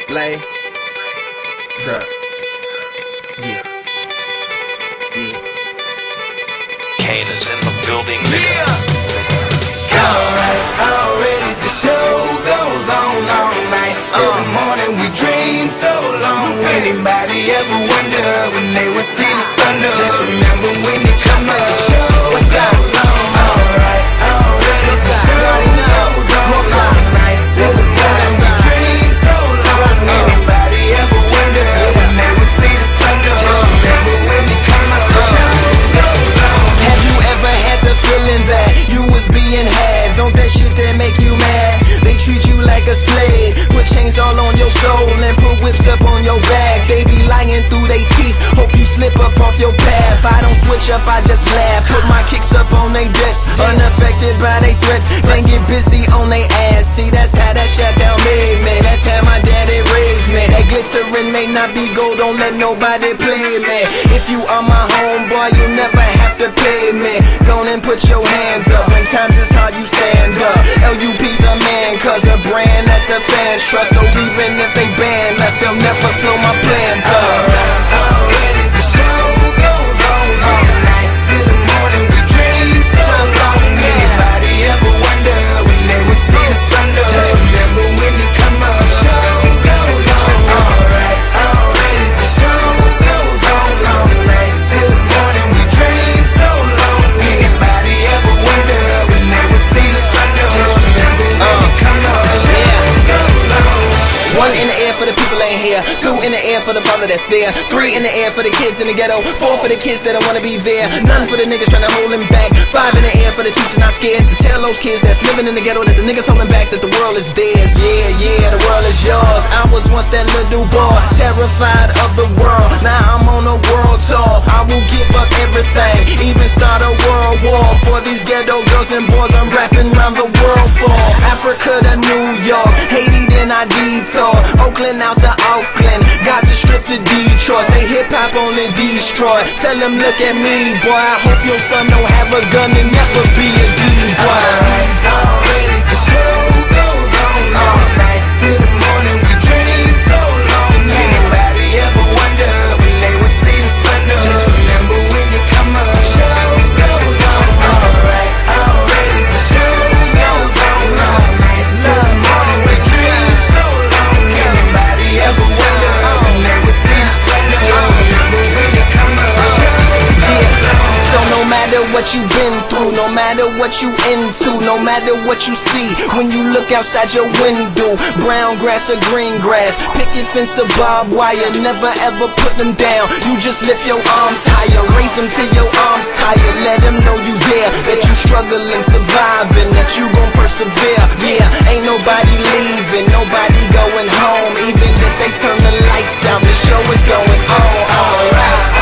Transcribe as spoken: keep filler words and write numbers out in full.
Lay. What's up? Yeah. Yeah. Kane is in the building. Yeah. Alright, already the show goes on all night till the morning. We dream so long. Anybody ever wonder when they would see the sun? Just remember when you come to the show. What's up? Alright, already the show goes on all night till the morning. We dream so long. Anybody ever wonder when they would see the sun? Just remember when you come to the show goes on. Have you ever had the feeling that you was being had? Don't that shit that make you mad? They treat you like a slave, put chains all on your soul and put whips up on your back. They be lying through they teeth, hope you slip up off your path. I don't switch up, I just laugh, put my kicks up on they desk, unaffected by they threats. Then get busy on they ass. See, that's how that Chateau made me, that's how my daddy raised me. That glittering may not be gold, don't let nobody play me. If you are my homeboy, you never have to pay me. Go and put your hands up, when times is hard you stand up. L U P the man, cause a brand that the fans trust. So even if they ban us, they'll never slow my plans up. Alright, already the show goes on all night till the morning. We dream so long. Anybody ever wonder when they would see the sun? Just remember when you come up. The show goes on. Alright, already the show goes on all night till the morning. We dream so long. Anybody ever wonder when they would see the sun? Just remember when you come up. The show goes on. One in the air for the people ain't here. Two in the air for the father that's there. Three in the air for the kids in the ghetto. Four for the kids that don't wanna be there. None for the niggas trying to hold them back. Five in the air for the teachers not scared to tell those kids that's living in the ghetto that the niggas holding back that the world is theirs. Yeah, yeah, the world is yours. I was once that little boy, terrified of the world. Now I'm on a world tour. I will give up everything, even start a world war for these ghetto girls and boys I'm rapping around the world for. Africa to New York, Haiti then I detour, Oakland out to Oakland, Gaza Strip to Detroit. Say hip hop only destroy. Tell them look at me, boy. I hope your son don't have a gun and never be a D-boy. Alright, already the show goes on all night till the morning. We dream so long. Anybody ever wonder when they would see the sun? Just remember when you come up. The show goes on. Alright, already the show goes on all night till the morning. We dream so long. Anybody ever wonder when they would see the sun? Just remember when you come up. The show goes on. So no matter what you've been through, no matter what you into, no matter what you see when you look outside your window, brown grass or green grass, picket fence or barbed wire, never ever put them down. You just lift your arms higher, raise them till your arms tired. Let them know you there, that you struggling, surviving, that you gon' persevere. Yeah, ain't nobody leaving, nobody going home. Even if they turn the lights out, the show is going on. Alright.